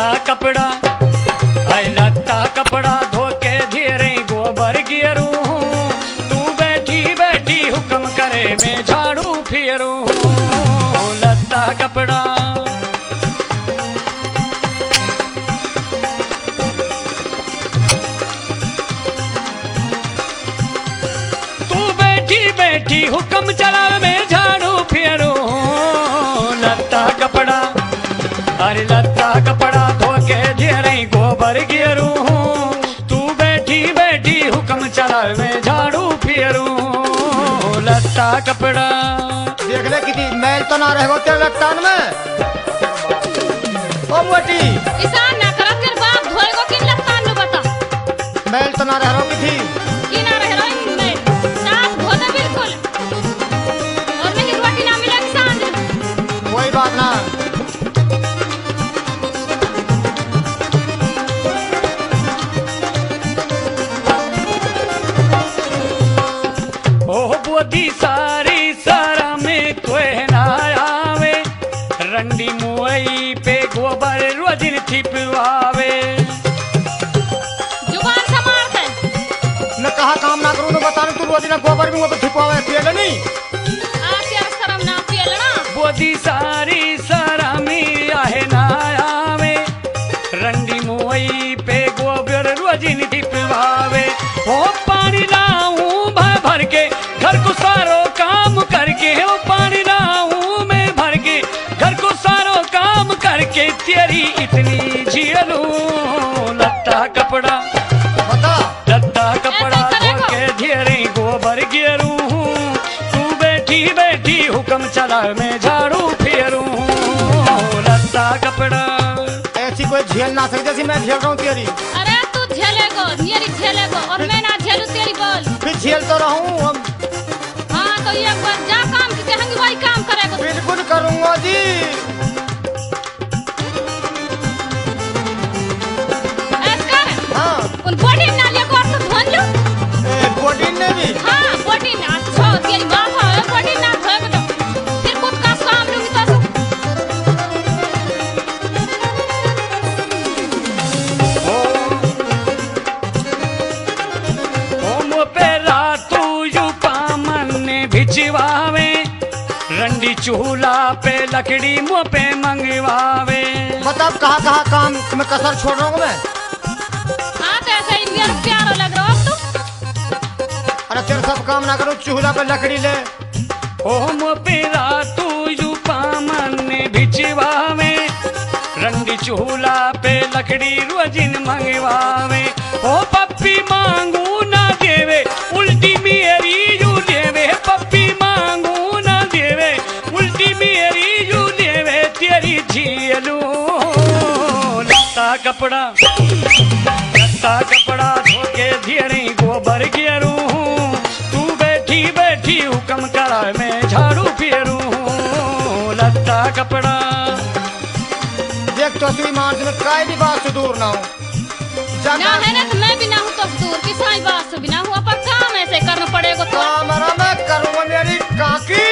लत्ता कपड़ा, आई लत्ता कपड़ा धो के धीरे गोबर गिरू, तू बैठी बैठी हुक्म करे मैं झाड़ू फेरू। लत्ता कपड़ा, तू बैठी बैठी हुक्म चला मैं झाड़ू फेरू। लत्ता कपड़ा, अरे लत्ता कपड़ा धो के धीरे गोबर गिरू, तू बैठी बैठी हुक्म चला मैं झाड़ू फेरू। लत्ता कपड़ा, देख ले कितनी मैल तो ना रहो तेरे लत्तान में। ओ मोटी ईशान ना करा तेरे बाप धोएगो किन लत्तान में बता। मैल तो ना रहो किथी की ना रह रही मैं साफ धो दे बिल्कुल, और नहीं रोटी ना मिलेगी सांझ। कोई बात ना। ओ बोधी सारी सारा में कोई ना आवे, रंडी मुई पे गोबर रोजिन छिपवावे। जुबान संभाल के। मैं कहा काम ना करूँ तो बता तू रोज ना गोबर में वो तो छिपावे पिएगा नहीं। आके शर्म ना पियलना। बोधी सारी सारा में आहे ना आवे, रंडी मुई पे गोबर रोजिन छिपवावे। ओ पानी लाऊं भर भर के घर को सारो काम करके, ओ पानी लाऊं मैं भर के घर को सारो काम करके, तेरी इतनी झेलू। लत्ता कपड़ा, बता लत्ता कपड़ा धो के धीरे गोबर गिरू, तू बैठी बैठी हुक्म चला मैं झाड़ू फेरू। लत्ता कपड़ा, ऐसी कोई झेल ना सकती जैसी मैं झेल रहा हूँ तेरी। अरे तू झेलेगो, मेरी झेलेगो, और मैं ना झेलू तेरी बोल। फिर झेल तो रहूँ हम। हाँ तो एक बार जा काम की कहेंगे वही काम करेगा। बिल्कुल करूँगा जी। ऐसा कर, हाँ उन बॉडी ना लेको और तो धोन लो। बॉडी ने भी। हाँ बॉडी ना अच्छा तेरी बाप है, बॉडी ना धोएगा तो फिर खुद का काम लूंगी तो ऐसा। भिजवावे, रंडी चूल्हा पे लकड़ी मुँह पे मंगवावे। बता कहाँ कहाँ काम मैं कसर छोड़ रहा हूँ मैं। हाँ तो ऐसे ही मेरा प्यारा लग रहा हो तू। अरे तेरे सब काम ना करूँ चूल्हा पे लकड़ी ले। ओ मुँह पे रातू यू पामन भिजवावे, रंडी चूल्हा पे लकड़ी रोजिन मंगवावे। ओ पप्पी मांगू ना देवे, उल्टी मेरी यू देवे। पप्पी मांगू ना देवे, उल्टी मेरी यू देवे, तेरी झेलू। लत्ता कपड़ा, लत्ता कपड़ा धो के धीरे गोबर गिरू, तू बैठी बैठी हुक्म करा मैं झाड़ू फेरू। लत्ता कपड़ा, देख तो तू ईमान से मैं काई भी बात से दूर ना हूँ। ना है ना तो मैं भी ना हूँ तो दूर की साई बात से भी ना हुआ, पर काम ऐसे करना पड़ेगा तो। काम मैं करूँगा मेरी काकी।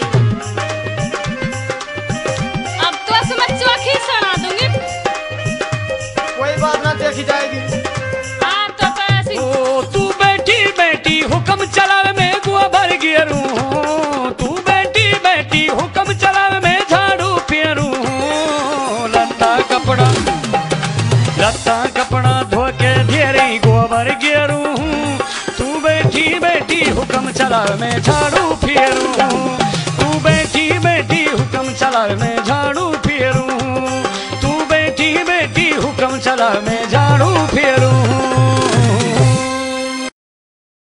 अब तो ऐसे मैं चौकी सना दूंगी। कोई बात ना देखी जाएगी। हाँ तो ऐसी। ओ तू बैठी बैठी हुक्म चला मैं गोबर गिरू, तू बैठी बैठी हुक्म चला मैं झाड़ू फेरू। लत्ता कपड़ा, लत्ता कपड़ा धो के धीरे गोबर गिरू, तू बैठी बैठी हुक्म चला मैं झाड़ू फेरू। तू बैठी बैठी हुक्म चला मैं झाड़ू फेरू, तू बैठी बैठी हुक्म चला मैं झाड़ू फेरू।